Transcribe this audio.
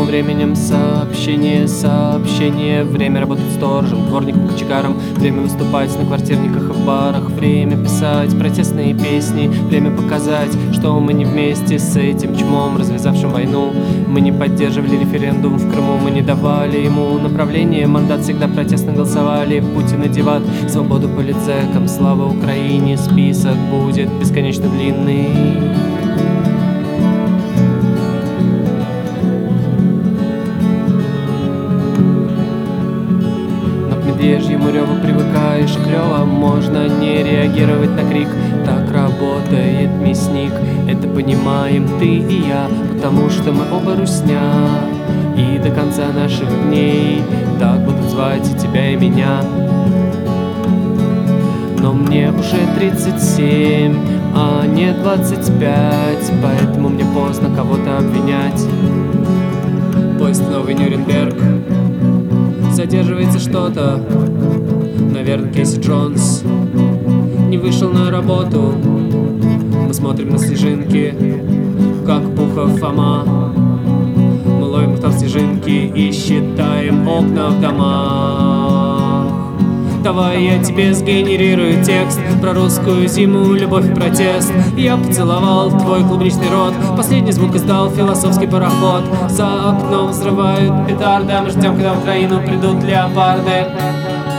временем сообщение, сообщение. Время работать сторожем, дворником, кочегаром. Время выступать на квартирниках и в барах. Время писать протестные песни. Время показать, что мы не вместе с этим чмом, развязавшим войну. Мы не поддерживали референдум в Крыму, мы не давали ему направление. Мандат всегда протестно голосовали. Путин и Диват, свободу политзекам, слава Украине. Список будет бесконечно длинный. Медвежьему реву привыкаешь, клёво, можно не реагировать на крик. Так работает мясник, это понимаем ты и я, потому что мы оба русня. И до конца наших дней так будут звать и тебя, и меня. Но мне уже 37, а не 25, поэтому мне поздно кого-то обвинять. Поезд Новый Нюрнберг, задерживается что-то. Наверное, Кейси Джонс не вышел на работу. Мы смотрим на снежинки, как Пухов Фома. Мы ловим их там снежинки и считаем окна в домах. Давай я тебе сгенерирую текст про русскую зиму, любовь и протест. Я поцеловал твой клубничный рот, последний звук издал философский пароход. За окном взрывают петарды, а мы ждем, когда в Украину придут леопарды.